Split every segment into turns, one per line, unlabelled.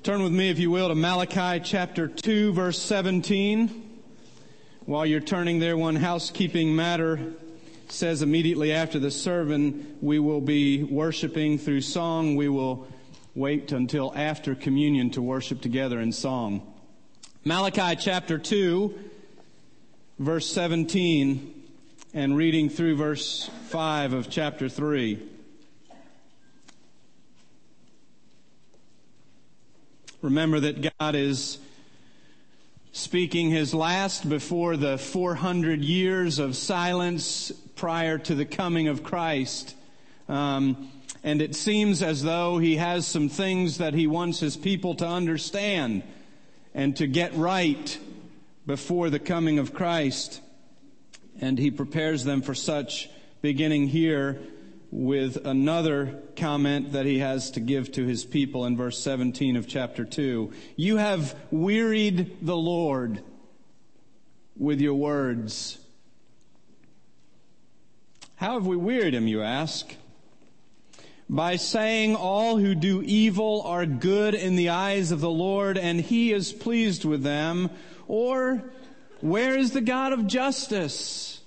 Turn with me, if you will, to Malachi chapter 2, verse 17. While you're turning there, one housekeeping matter says immediately after the sermon, we will be worshiping through song. We will wait until after communion to worship together in song. Malachi chapter 2, verse 17, and reading through verse 5 of chapter 3. Remember that God is speaking His last before the 400 years of silence prior to the coming of Christ. And it seems as though He has some things that He wants His people to understand and to get right before the coming of Christ. And He prepares them for such, beginning here with another comment that He has to give to His people in verse 17 of chapter 2. You have wearied the Lord with your words. How have we wearied Him, you ask? By saying all who do evil are good in the eyes of the Lord, and He is pleased with them. Or, where is the God of justice?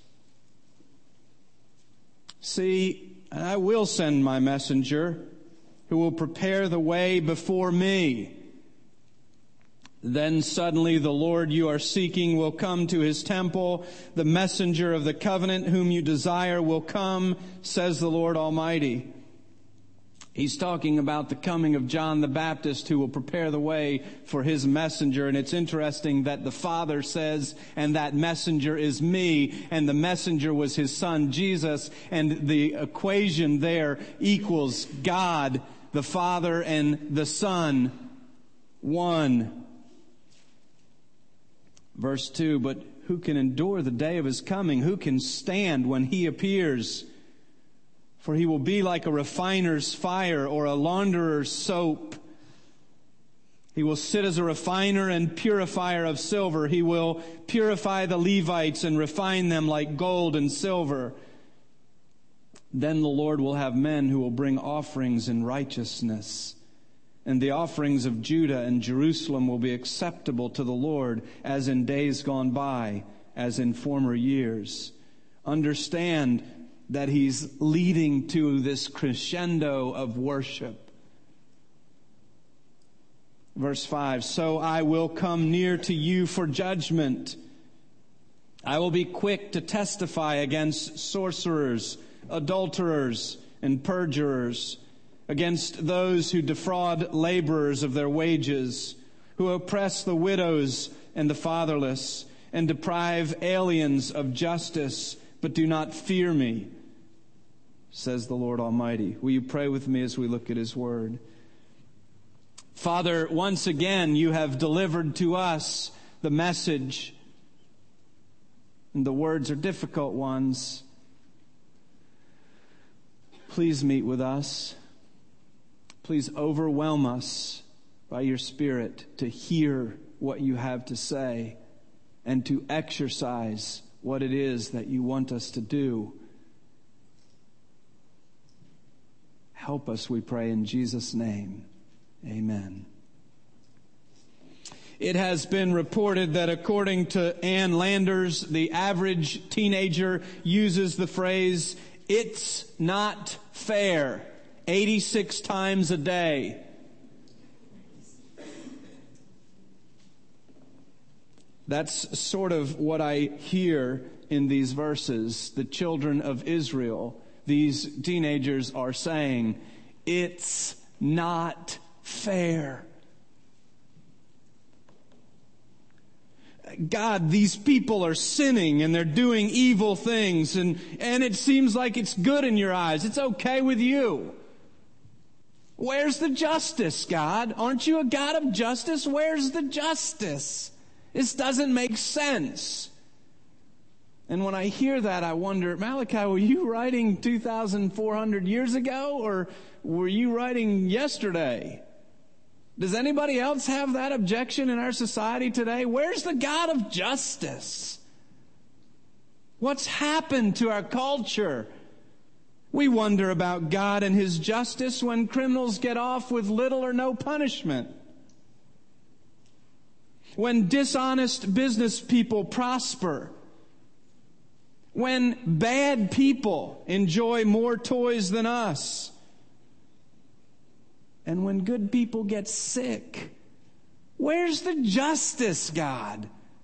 See, I will send my messenger who will prepare the way before me. Then suddenly the Lord you are seeking will come to His temple. The messenger of the covenant whom you desire will come, says the Lord Almighty. He's talking about the coming of John the Baptist who will prepare the way for His messenger. And it's interesting that the Father says, and that messenger is me, and the messenger was His Son Jesus. And the equation there equals God, the Father, and the Son, one. Verse 2, but who can endure the day of His coming? Who can stand when He appears? For He will be like a refiner's fire or a launderer's soap. He will sit as a refiner and purifier of silver. He will purify the Levites and refine them like gold and silver. Then the Lord will have men who will bring offerings in righteousness. And the offerings of Judah and Jerusalem will be acceptable to the Lord, as in days gone by, as in former years. Understand that He's leading to this crescendo of worship. Verse 5, so I will come near to you for judgment. I will be quick to testify against sorcerers, adulterers, and perjurers, against those who defraud laborers of their wages, who oppress the widows and the fatherless, and deprive aliens of justice, but do not fear me, says the Lord Almighty. Will you pray with me as we look at His Word? Father, once again you have delivered to us the message, and the words are difficult ones. Please meet with us. Please overwhelm us by your Spirit to hear what you have to say and to exercise what it is that you want us to do. Help us, we pray, in Jesus' name. Amen. It has been reported that according to Ann Landers, the average teenager uses the phrase, "It's not fair," 86 times a day. That's sort of what I hear in these verses. The children of Israel, these teenagers are saying, it's not fair. God, these people are sinning and they're doing evil things and it seems like it's good in your eyes. It's okay with you. Where's the justice, God? Aren't you a God of justice? Where's the justice? This doesn't make sense. And when I hear that, I wonder, Malachi, were you writing 2,400 years ago, or were you writing yesterday? Does anybody else have that objection in our society today? Where's the God of justice? What's happened to our culture? We wonder about God and His justice when criminals get off with little or no punishment. when dishonest business people prosper, when bad people enjoy more toys than us, and when good people get sick. Where's the justice, God?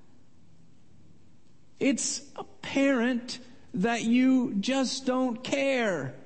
It's apparent that you just don't care.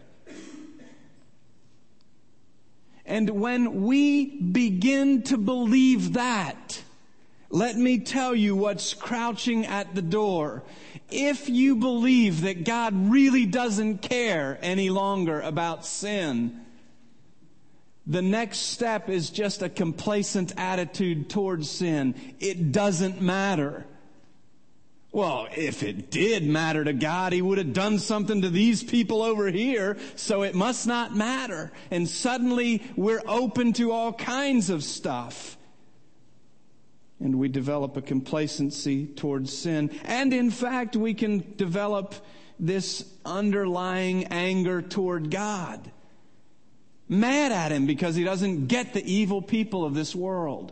And when we begin to believe that, let me tell you what's crouching at the door. If you believe that God really doesn't care any longer about sin, the next step is just a complacent attitude towards sin. It doesn't matter. Well, if it did matter to God, He would have done something to these people over here, so it must not matter. And suddenly we're open to all kinds of stuff. And we develop a complacency towards sin. And in fact, we can develop this underlying anger toward God. Mad at Him because He doesn't get the evil people of this world.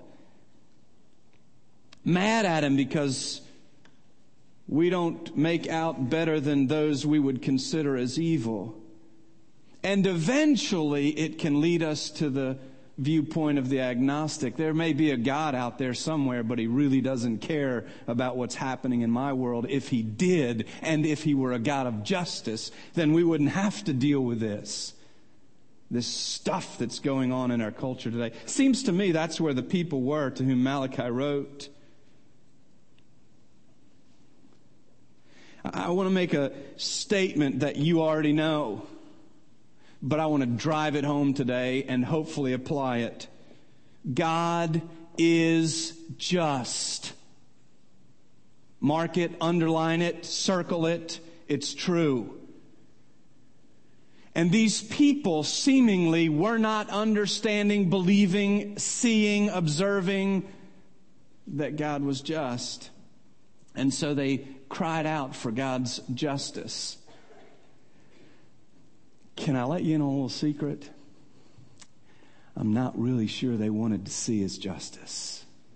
Mad at Him because we don't make out better than those we would consider as evil. And eventually it can lead us to the viewpoint of the agnostic. There may be a God out there somewhere, but He really doesn't care about what's happening in my world. If He did, and if He were a God of justice, then we wouldn't have to deal with this stuff that's going on in our culture today. Seems to me that's where the people were to whom Malachi wrote. I want to make a statement that you already know, but I want to drive it home today and hopefully apply it. God is just. Mark it, underline it, circle it. It's true. And these people seemingly were not understanding, believing, seeing, observing that God was just. And so they cried out for God's justice. Can I let you in on a little secret? I'm not really sure they wanted to see His justice.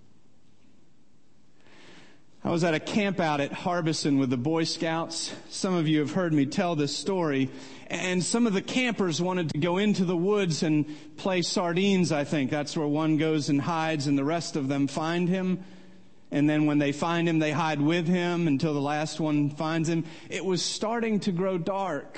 I was at a camp out at Harbison with the Boy Scouts. Some of you have heard me tell this story. And some of the campers wanted to go into the woods and play sardines, I think. That's where one goes and hides and the rest of them find him. And then when they find him, they hide with him until the last one finds him. It was starting to grow dark.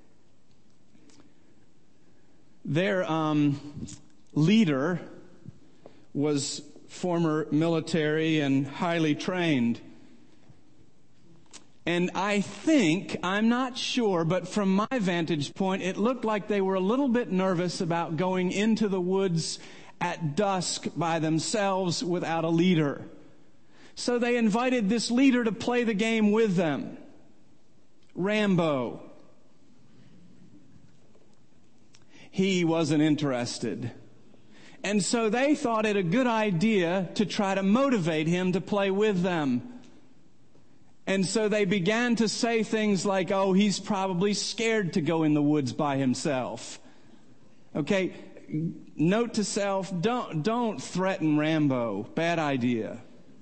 Their leader was former military and highly trained. And I think, I'm not sure, but from my vantage point, it looked like they were a little bit nervous about going into the woods at dusk by themselves without a leader. So they invited this leader to play the game with them. Rambo. He wasn't interested. And so they thought it a good idea to try to motivate him to play with them. And so they began to say things like, oh, he's probably scared to go in the woods by himself. Okay, note to self, don't threaten Rambo. Bad idea.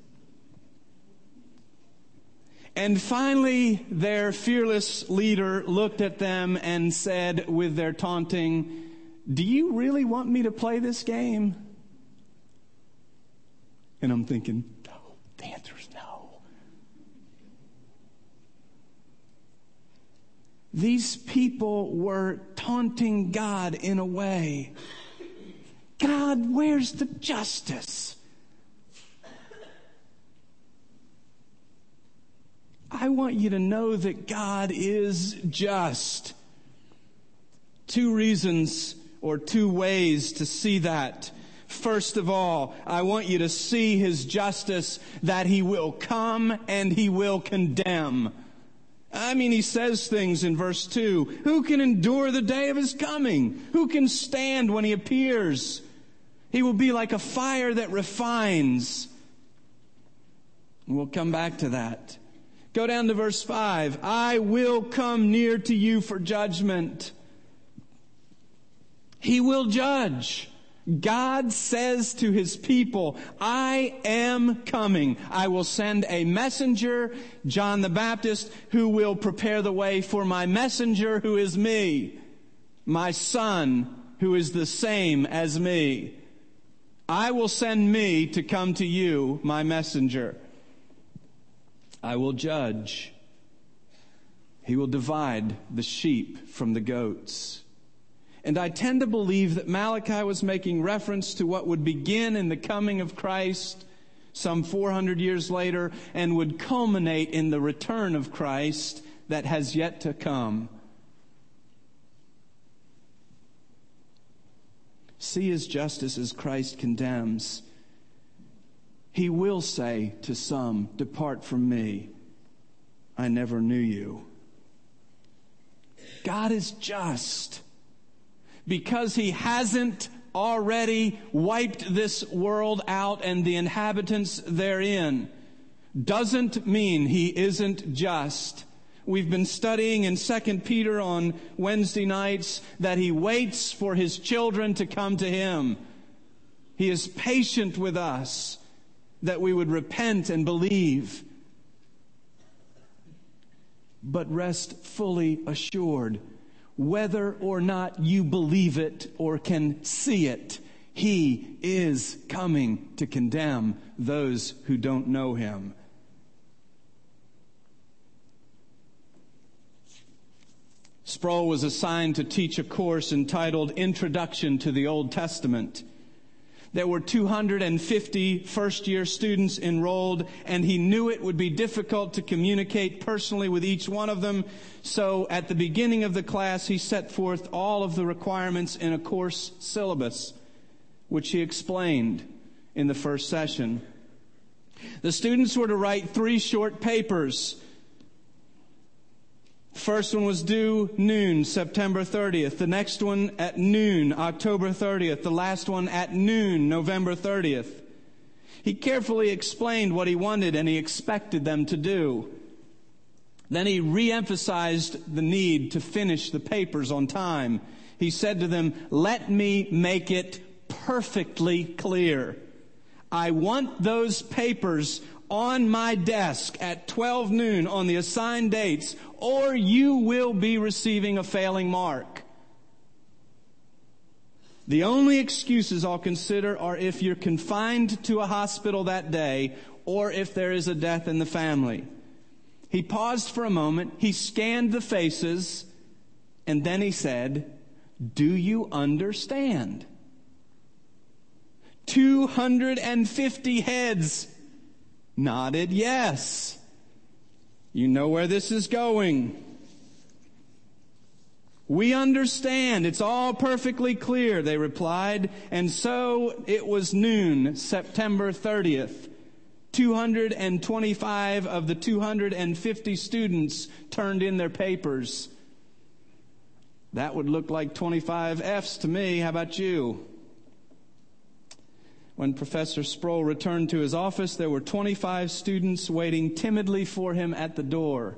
And finally, their fearless leader looked at them and said with their taunting, do you really want me to play this game? And I'm thinking, no, the answer is no. These people were taunting God in a way. God, where's the justice? I want you to know that God is just. Two reasons or two ways to see that. First of all, I want you to see His justice, that He will come and He will condemn. I mean, He says things in verse 2. Who can endure the day of His coming? Who can stand when He appears? He will be like a fire that refines. We'll come back to that. Go down to verse 5. I will come near to you for judgment. He will judge. God says to his people, I am coming. I will send a messenger, John the Baptist, who will prepare the way for my messenger, who is me, my son, who is the same as me. I will send me to come to you, my messenger. I will judge. He will divide the sheep from the goats. And I tend to believe that Malachi was making reference to what would begin in the coming of Christ some 400 years later and would culminate in the return of Christ that has yet to come. See his justice as Christ condemns. He will say to some, depart from me, I never knew you. God is just. Because he hasn't already wiped this world out and the inhabitants therein, doesn't mean he isn't just. We've been studying in 2 Peter on Wednesday nights that he waits for his children to come to him. He is patient with us that we would repent and believe. But rest fully assured, whether or not you believe it or can see it, he is coming to condemn those who don't know him. Sproul was assigned to teach a course entitled Introduction to the Old Testament. There were 250 first-year students enrolled, and he knew it would be difficult to communicate personally with each one of them. So at the beginning of the class, he set forth all of the requirements in a course syllabus, which he explained in the first session. The students were to write 3 short papers. The first one was due noon, September 30th. The next one at noon, October 30th. The last one at noon, November 30th. He carefully explained what he wanted and he expected them to do. Then he re-emphasized the need to finish the papers on time. He said to them, let me make it perfectly clear. I want those papers on my desk at 12 noon on the assigned dates, or you will be receiving a failing mark. The only excuses I'll consider are if you're confined to a hospital that day or if there is a death in the family. He paused for a moment, he scanned the faces, and then he said, do you understand? 250 heads nodded yes. You know where this is going. We understand. It's all perfectly clear, they replied. And so it was noon, September 30th. 225 of the 250 students turned in their papers. That would look like 25 F's to me. How about you? When Professor Sproul returned to his office, there were 25 students waiting timidly for him at the door.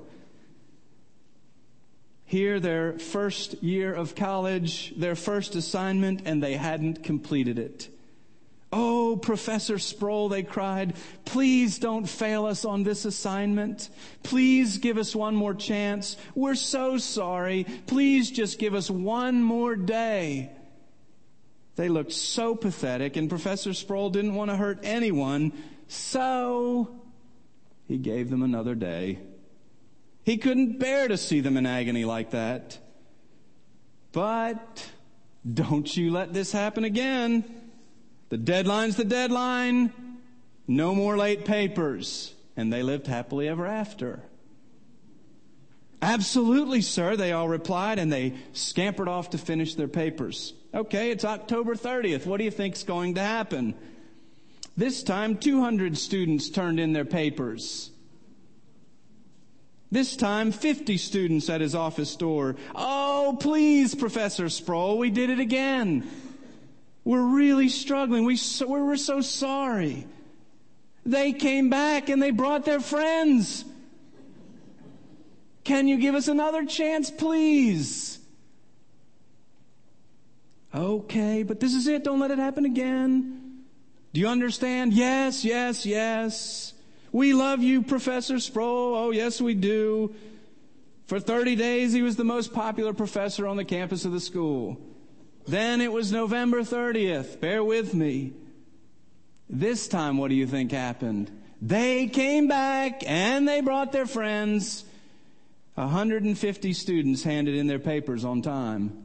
Here, their first year of college, their first assignment, and they hadn't completed it. Oh, Professor Sproul, they cried, please don't fail us on this assignment. Please give us one more chance. We're so sorry. Please just give us one more day. They looked so pathetic, and Professor Sproul didn't want to hurt anyone, so he gave them another day. He couldn't bear to see them in agony like that. But don't you let this happen again. The deadline's the deadline. No more late papers. And they lived happily ever after. Absolutely, sir, they all replied, and they scampered off to finish their papers. Okay, it's October 30th. What do you think's going to happen? This time, 200 students turned in their papers. This time, 50 students at his office door. Oh, please, Professor Sproul, we did it again. We're really struggling. We're so sorry. They came back and they brought their friends. Can you give us another chance, please? Okay, but this is it. Don't let it happen again. Do you understand? Yes, yes, yes. We love you, Professor Sproul. Oh, yes, we do. For 30 days, he was the most popular professor on the campus of the school. Then it was November 30th. Bear with me. This time, what do you think happened? They came back and they brought their friends. 150 students handed in their papers on time.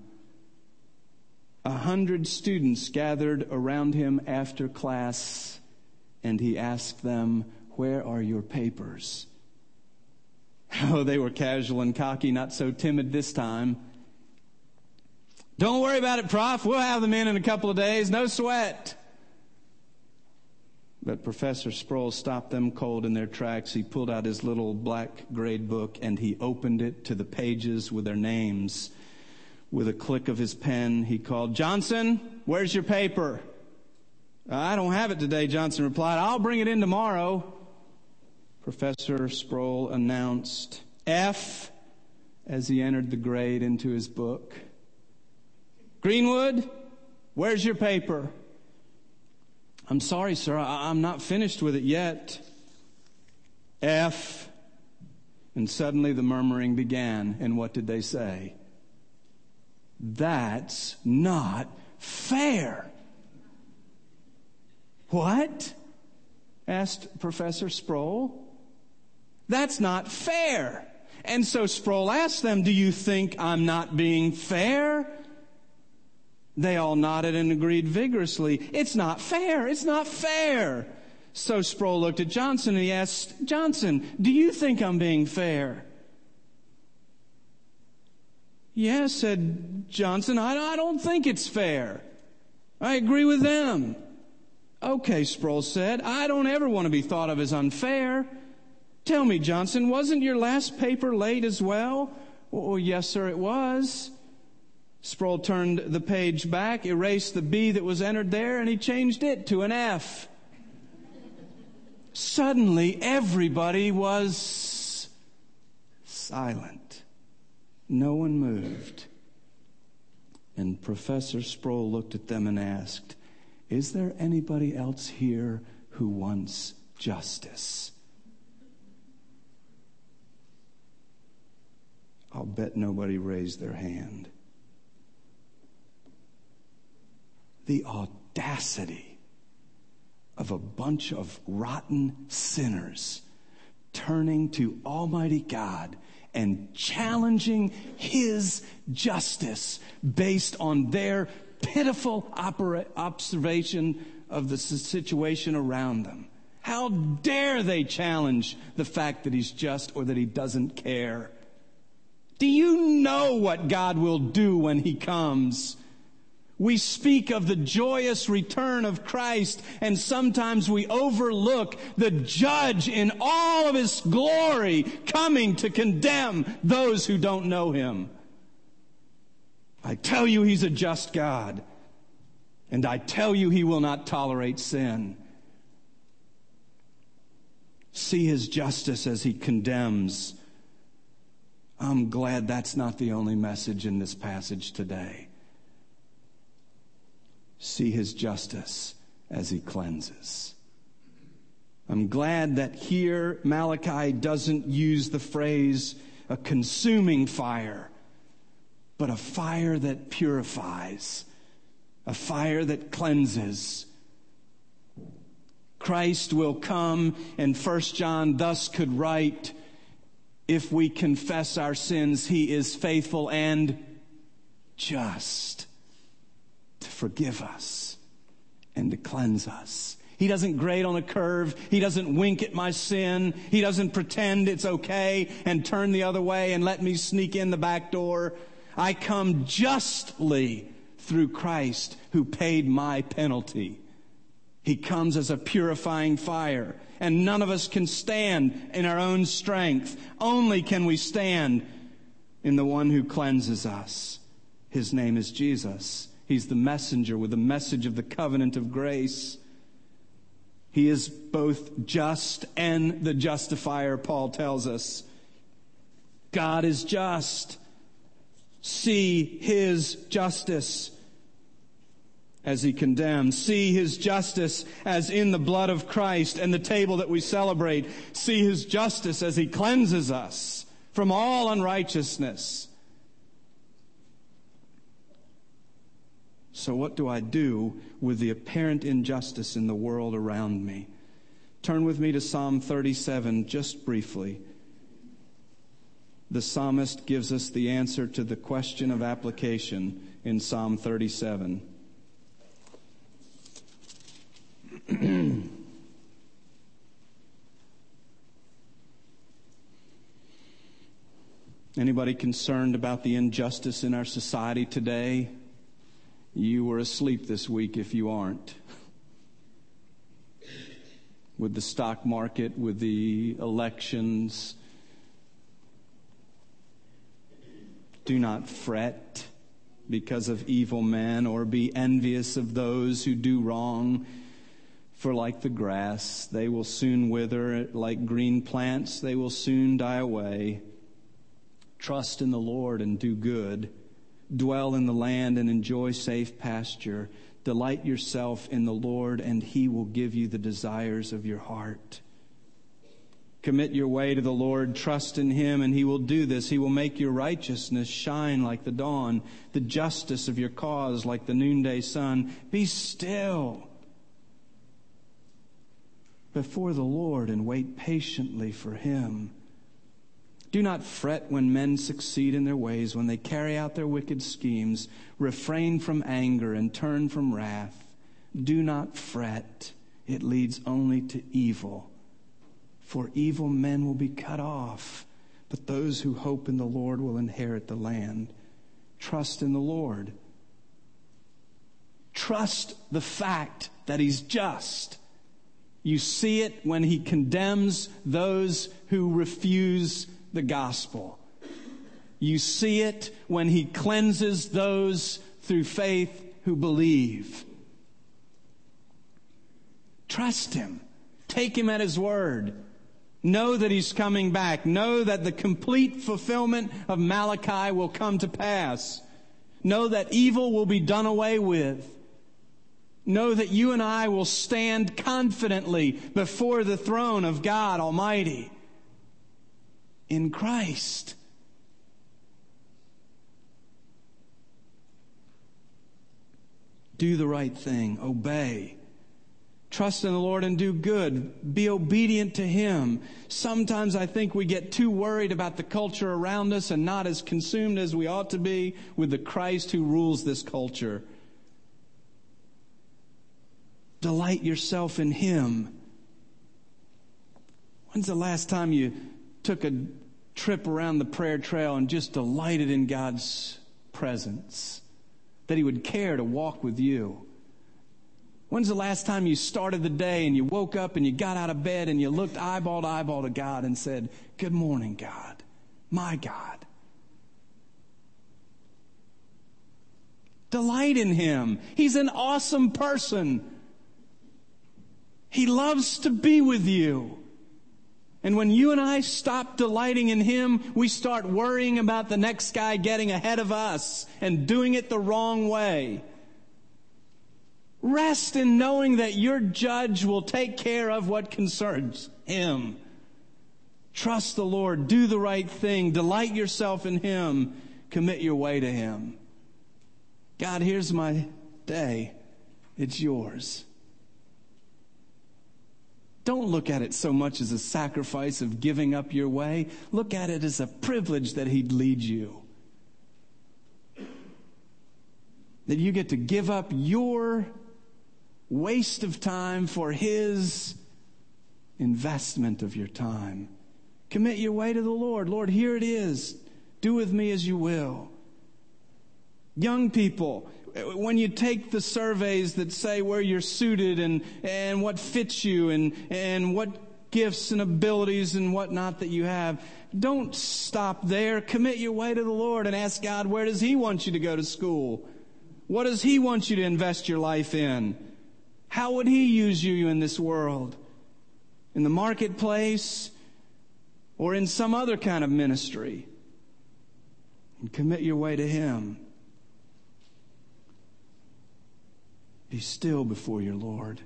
100 students gathered around him after class, and he asked them, "Where are your papers?" Oh, they were casual and cocky, not so timid this time. "Don't worry about it, Prof. We'll have them in a couple of days. No sweat." But Professor Sproul stopped them cold in their tracks. He pulled out his little black grade book and he opened it to the pages with their names. With a click of his pen, he called, "Johnson, where's your paper?" "I don't have it today," Johnson replied. "I'll bring it in tomorrow." Professor Sproul announced F as he entered the grade into his book. "Greenwood, where's your paper?" "I'm sorry, sir. I'm not finished with it yet." F. And suddenly the murmuring began. And what did they say? "That's not fair." "What?" asked Professor Sproul. "That's not fair." And so Sproul asked them, "Do you think I'm not being fair?" They all nodded and agreed vigorously. "It's not fair. It's not fair." So Sproul looked at Johnson and he asked, "Johnson, do you think I'm being fair?" "Yes," said Johnson, I don't think it's fair. I agree with them." "Okay," Sproul said, "I don't ever want to be thought of as unfair. Tell me, Johnson, wasn't your last paper late as well?" "Oh, yes, sir, it was." Sproul turned the page back, erased the B that was entered there, and he changed it to an F. Suddenly, everybody was silent. No one moved. And Professor Sproul looked at them and asked, "Is there anybody else here who wants justice?" I'll bet nobody raised their hand. The audacity of a bunch of rotten sinners turning to Almighty God and challenging His justice based on their pitiful observation of the situation around them. How dare they challenge the fact that He's just or that He doesn't care? Do you know what God will do when He comes? We speak of the joyous return of Christ, and sometimes we overlook the judge in all of His glory coming to condemn those who don't know Him. I tell you, He's a just God, and I tell you, He will not tolerate sin. See His justice as He condemns. I'm glad that's not the only message in this passage today. See His justice as He cleanses. I'm glad that here Malachi doesn't use the phrase a consuming fire, but a fire that purifies, a fire that cleanses. Christ will come, and 1 John thus could write, if we confess our sins, He is faithful and just to forgive us and to cleanse us. He doesn't grade on a curve. He doesn't wink at my sin. He doesn't pretend it's okay and turn the other way and let me sneak in the back door. I come justly through Christ who paid my penalty. He comes as a purifying fire, and none of us can stand in our own strength. Only can we stand in the one who cleanses us. His name is Jesus. He's the messenger with the message of the covenant of grace. He is both just and the justifier, Paul tells us. God is just. See His justice. as he condemns. See his justice as in the blood of Christ and the table that we celebrate. See his justice as he cleanses us from all unrighteousness. So what do I do with the apparent injustice in the world around me? Turn with me to Psalm 37 just briefly. The psalmist gives us the answer to the question of application in Psalm 37. Anybody concerned about the injustice in our society today? You were asleep this week if you aren't. With the stock market, with the elections. Do not fret because of evil men, or be envious of those who do wrong. For like the grass, they will soon wither. Like green plants, they will soon die away. Trust in the Lord and do good. Dwell in the land and enjoy safe pasture. Delight yourself in the Lord, and He will give you the desires of your heart. Commit your way to the Lord. Trust in Him, and He will do this. He will make your righteousness shine like the dawn, the justice of your cause like the noonday sun. Be still before the Lord and wait patiently for Him. Do not fret when men succeed in their ways, when they carry out their wicked schemes. Refrain from anger and turn from wrath. Do not fret. It leads only to evil. For evil men will be cut off, but those who hope in the Lord will inherit the land. Trust in the Lord. Trust the fact that He's just. You see it when He condemns those who refuse the gospel. You see it when He cleanses those through faith who believe. Trust Him. Take Him at His word. Know that He's coming back. Know that the complete fulfillment of Malachi will come to pass. Know that evil will be done away with. Know that you and I will stand confidently before the throne of God Almighty in Christ. Do the right thing. Obey. Trust in the Lord and do good. Be obedient to Him. Sometimes I think we get too worried about the culture around us and not as consumed as we ought to be with the Christ who rules this culture. Delight yourself in Him. When's the last time you took a trip around the prayer trail and just delighted in God's presence? That He would care to walk with you. When's the last time you started the day and you woke up and you got out of bed and you looked eyeball to eyeball to God and said, "Good morning, God, my God." Delight in Him. He's an awesome person. He loves to be with you. And when you and I stop delighting in Him, we start worrying about the next guy getting ahead of us and doing it the wrong way. Rest in knowing that your judge will take care of what concerns Him. Trust the Lord. Do the right thing. Delight yourself in Him. Commit your way to Him. God, here's my day. It's yours. Don't look at it so much as a sacrifice of giving up your way. Look at it as a privilege that He'd lead you. That you get to give up your waste of time for His investment of your time. Commit your way to the Lord. Lord, here it is. Do with me as you will. Young people, when you take the surveys that say where you're suited and what fits you and what gifts and abilities and whatnot that you have, don't stop there. Commit your way to the Lord and ask God, where does He want you to go to school? What does He want you to invest your life in? How would He use you in this world? In the marketplace or in some other kind of ministry? And commit your way to Him. Be still before your Lord.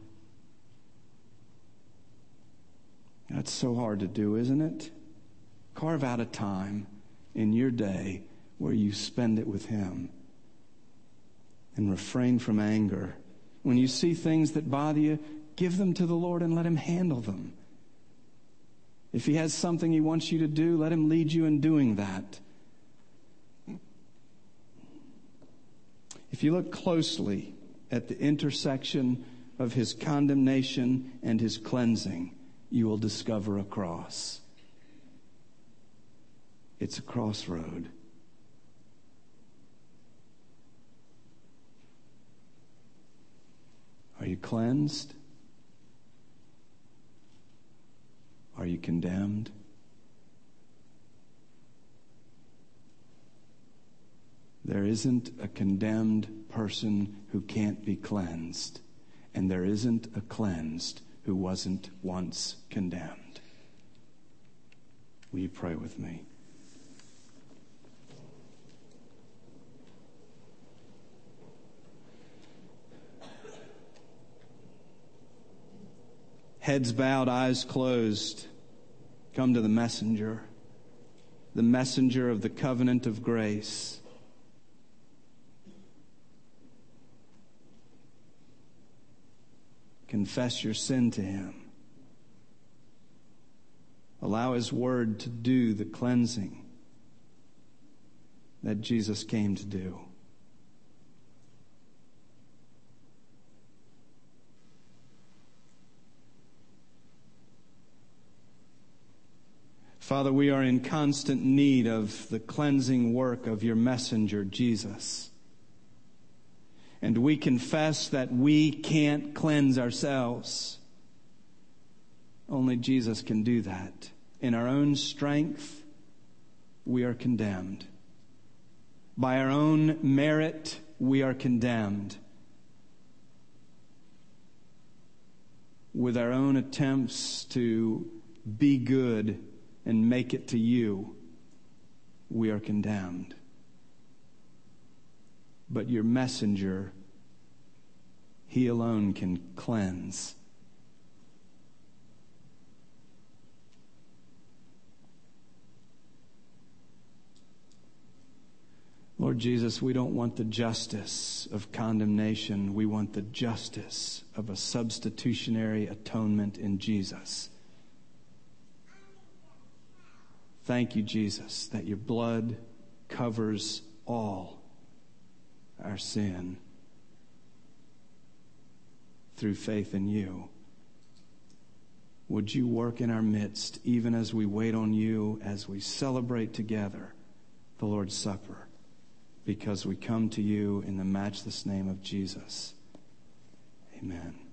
That's so hard to do, isn't it? Carve out a time in your day where you spend it with Him. And refrain from anger. When you see things that bother you, give them to the Lord and let Him handle them. If He has something He wants you to do, let Him lead you in doing that. If you look closely at the intersection of His condemnation and His cleansing, you will discover a cross. It's a crossroad. Are you cleansed? Are you condemned? There isn't a condemned person who can't be cleansed, and there isn't a cleansed who wasn't once condemned. Will you pray with me? Heads bowed, eyes closed. Come to the messenger of the covenant of grace. Confess your sin to Him. Allow His word to do the cleansing that Jesus came to do. Father, we are in constant need of the cleansing work of your messenger, Jesus. And we confess that we can't cleanse ourselves. Only Jesus can do that. In our own strength, we are condemned. By our own merit, we are condemned. With our own attempts to be good and make it to you, we are condemned. But your messenger, He alone can cleanse. Lord Jesus, we don't want the justice of condemnation. We want the justice of a substitutionary atonement in Jesus. Thank you, Jesus, that your blood covers all our sin through faith in you. Would you work in our midst, even as we wait on you, as we celebrate together the Lord's Supper, because we come to you in the matchless name of Jesus. Amen.